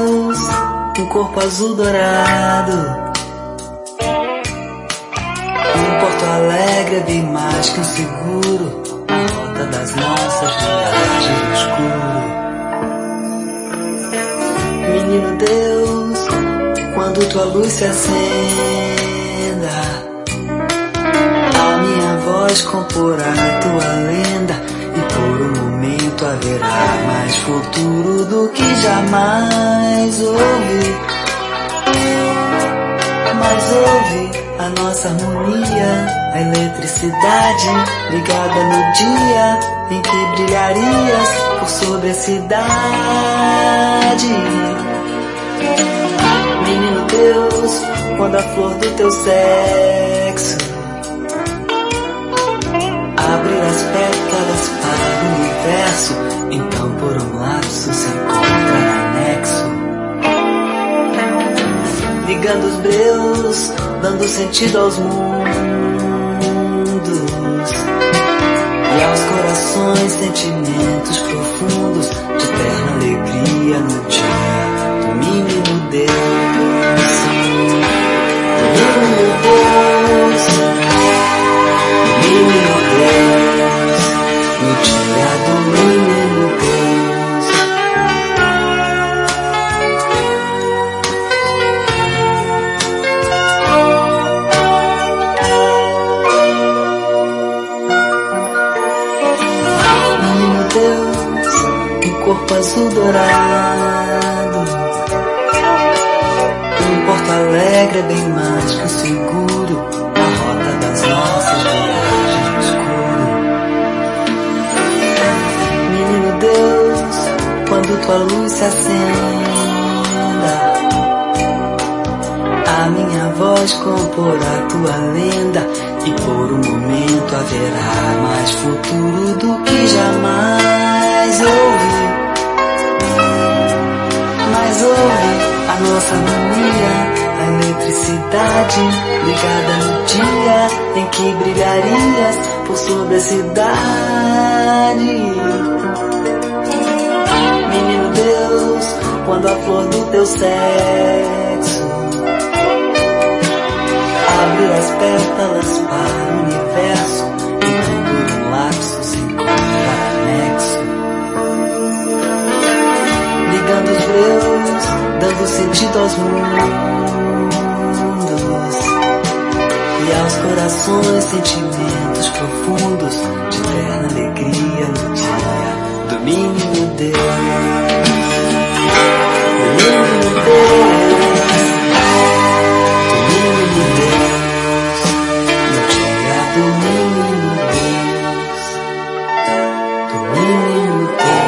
Deus, um corpo azul dourado. Um Porto Alegre é bem mais que um seguro, a rota das nossas viagens no escuro. Menino Deus, quando tua luz se acenda, a minha voz comporá tua lenda, e por um momento haverá mais futuro do que jamais ouvi. Mas ouve a nossa harmonia, a eletricidade ligada no dia em que brilharias por sobre a cidade. Menino Deus, quando a flor do teu sexo abrir as pétalas para o universo, então por um lapso se encontra anexo, ligando os breus, dando sentido aos mundos e aos corações, sentimentos profundos de eterna alegria no dia do menino Deus. Menino Deus, menino Deus, no dia do menino Deus. Menino Deus, um corpo azul dourado. Um Porto Alegre é bem mais que o seguro, a rota das nossas viagens no escuro. Menino Deus, quando tua luz se acenda, a minha voz comporá tua lenda, e por um momento haverá mais futuro do que jamais ouvi. Mas ouve a nossa harmonia, a eletricidade ligada no dia em que brilharias por sobre a cidade. Menino Deus, quando a flor do teu sexo abrir as pétalas para o universo, então por um lapso se encontra anexo, ligando os breus, dando sentido aos mundos e aos corações, sentimentos profundos de eterna alegria no dia do menino Deus. Do menino Deus, do menino Deus, no dia do menino Deus, do menino Deus.